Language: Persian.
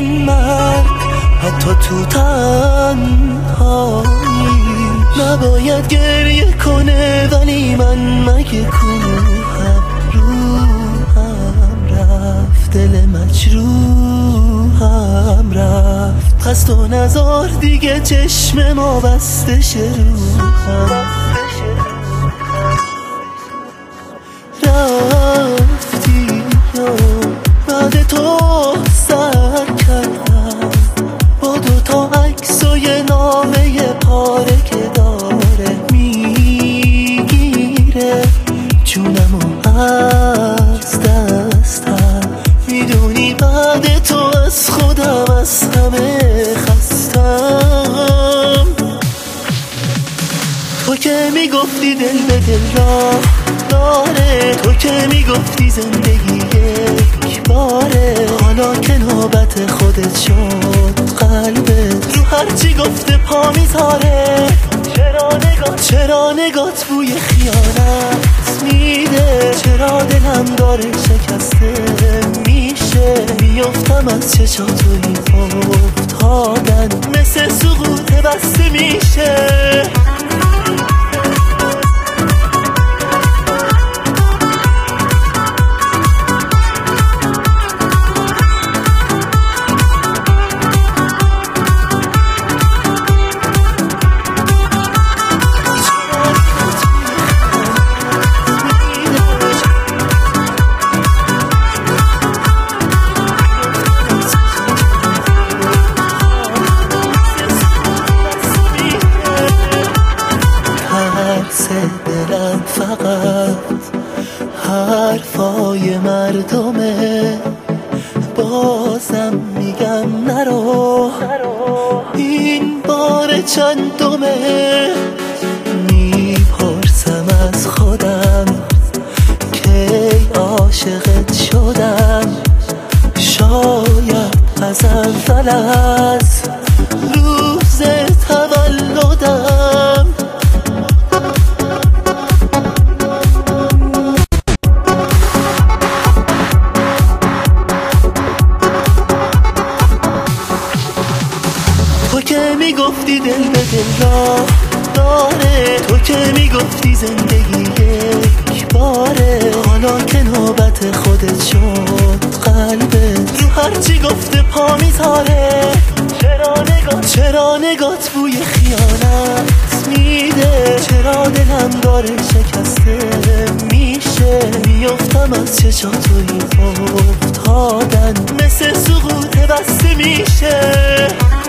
میشن مرد حتی تو تنهایی. نباید گریه کنه ولی من مگه کوهم روحم رفت، دل مجروحم رفت. پس تو نذار دیگه چشم ما بسته شه روحم. رفتی یا بعد تو سر کردم با دوتا عکس و یه نامه پاره که داره میگیره جونمو از دستم. میدونی بعد تو از خودم از همه خستم. تو که میگفتی دل به دل راه داره، تو که میگفتی زندگی یک باره. حالا که نوبت خودت شد قلبت رو هرچی گفته پا میذاره. چرا نگات بوی خیانت میده؟ چرا دلم داره شکسته میشه؟ میافتم از چشات و این افتادن مثل سقوط بسته میشه. دلم فقط حرفای مردمه. بازم میگم نرو، این بار چندمه. میپرسم از خودم کی عاشقت شدم. شاید از اول از روز تولدم. تو که میگفتی دل به دل راه داره، تو که میگفتی زندگی یک باره. حالا که نوبت خودت شد قلبت رو هرچی گفته پا میذاره. چرا نگات بوی خیانت میده؟ چرا دلم داره شکسته میشه؟ میافتم از چشات و این افتادن مثل سقوط بسته میشه.